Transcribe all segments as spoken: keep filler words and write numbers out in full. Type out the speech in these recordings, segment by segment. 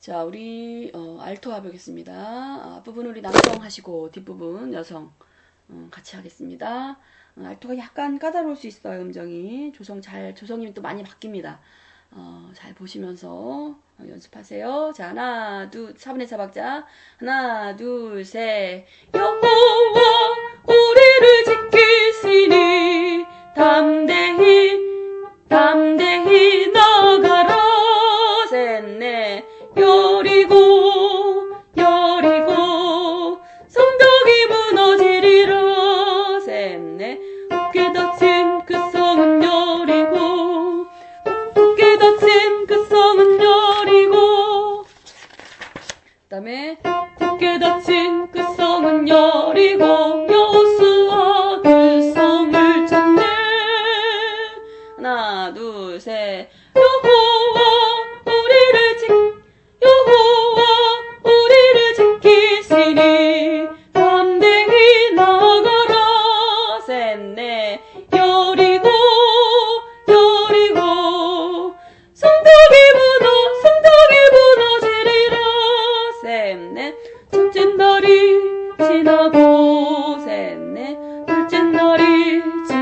자, 우리 어, 알토 해보겠습니다. 아, 앞부분 우리 남성 하시고 뒷부분 여성 어, 같이 하겠습니다. 어, 알토가 약간 까다로울 수 있어요. 음정이 조성 잘 조성이 또 많이 바뀝니다. 어, 잘 보시면서 어, 연습하세요. 자, 하나, 둘, 사 분의 사 박자. 하나, 둘, 셋. 여호와 우리를 지키시니 담대히 담대히 나가라. 셋, 넷. 여리고 여리고 성벽이 무너지리라. 셋넷 굳게 닫힌 그 성은 여리고 굳게 닫힌 그 성은 여리고 그 다음에 굳게 닫힌 그 성은 여리고 여호수아 그 성을 쳤네. 하나 둘 셋. 여호와 우리를 지 여호와 우리를 지키시니 담대히 나가라. 셋넷 여리고 여리고 성벽이 무너 성벽이 무너지리라. 셋넷 첫째 날이 지나고 셋넷 둘째 날이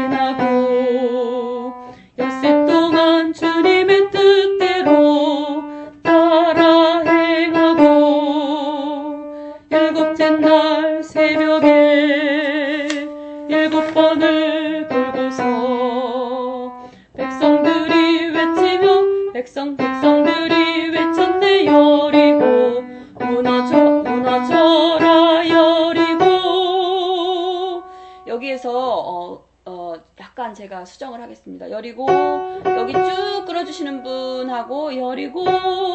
지나고 엿새 동안 주님의 뜻대로 따라 행하고 일곱째 날 새벽에 일곱 번을 돌고서 백성들이 외치며 백성 백성들이 외쳤네. 여리고 무너져 무너져라. 여리고 여기에서 어, 어, 약간 제가 수정을 하겠습니다. 여리고 여기 쭉 끌어주시는 분하고 여리고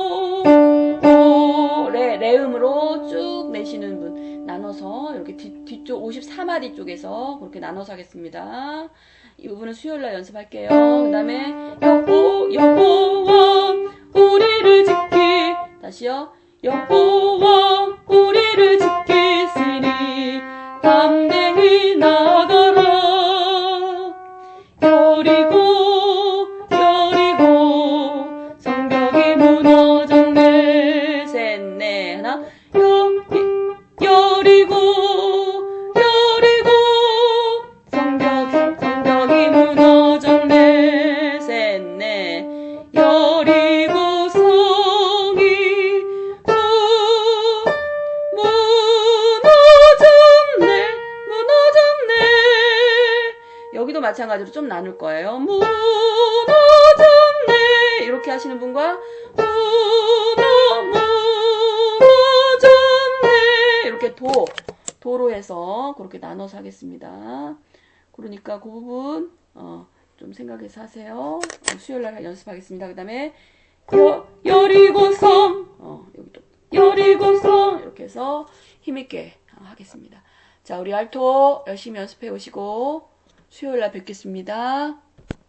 오, 레, 레음으로 쭉 내시는 분 나눠서 이렇게 뒤, 뒤쪽 오십사 마디 쪽에서 그렇게 나눠서 하겠습니다. 이 부분은 수요일날 연습할게요. 그 다음에 여호 여호와 우리를 지키 다시요. 여호와 우리를 지키시니 담대히 나가라. 여리고 여리고 성벽이 무너졌네. 셋넷 하나 여, 여리고 여리고 성벽 성벽이 무너졌네. 셋넷 여리고 성이 무, 무너졌네 무너졌네. 여기도 마찬가지로 좀 나눌 거예요. 무너졌네 이렇게 하시는 분과 무너 무너졌네 이렇게 도 도로 해서 그렇게 나눠서 하겠습니다. 그러니까 그 부분 어, 좀 생각해서 하세요. 어, 수요일날 연습하겠습니다. 그 다음에 여 여리고성 어, 여기도 여리고성 이렇게 해서 힘있게 하겠습니다. 자, 우리 알토 열심히 연습해 오시고 수요일날 뵙겠습니다.